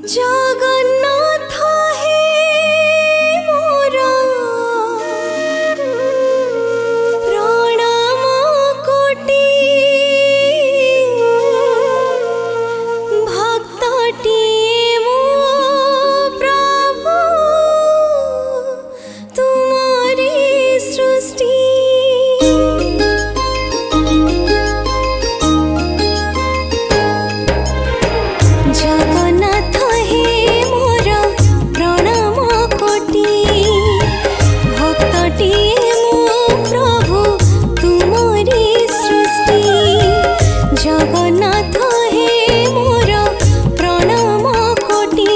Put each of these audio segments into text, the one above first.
जगन्नाथ हे मोरा प्रणाम कोटि भक्तटी मो प्रभु तुम्हारी सृष्टि जगन्नाथ हे मोर प्रणाम कोटि भक्तटी मो प्रभु तुम्हारी सृष्टि जगन्नाथ हे मोर प्रणाम कोटि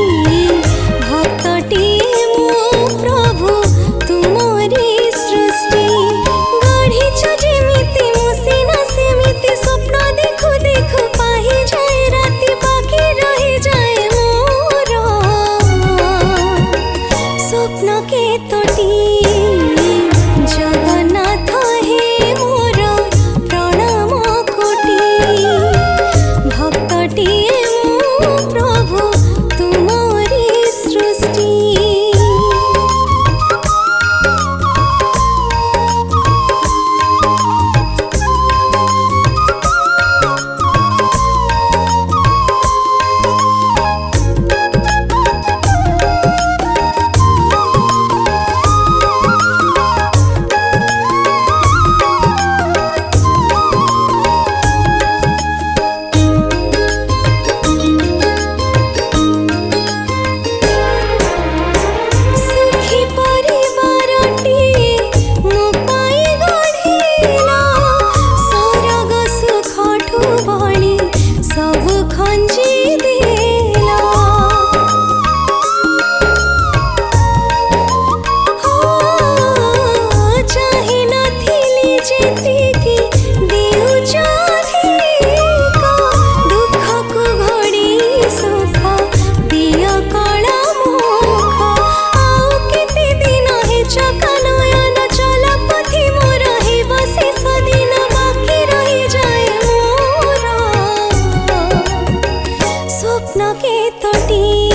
भक्तटी मो प्रभु तुम्हारी सृष्टि गढ़िछ जेमिति मुसिना सेमिति स्वप्न देखु देखु पाहि जाए राति बाकी रही जाए मोर स्वप्न के तोटी जगन्नाथ हे मोर प्रणाम कोटि भक्तटी मो प्रभु तुम्हारी सृष्टि सुखी परिवारटी मो पाई गढ़िला सरग सुखठु बढी सब खंजी देला चाहि नथिली जेतिकी देउछ अधिका दुःखको घडी सुख दिय कला मुख आउ केते दिन हे चका नयन चल पथि मोर हे बसी सदिन बाकी रही जाए मोर स्वप्न के तोटी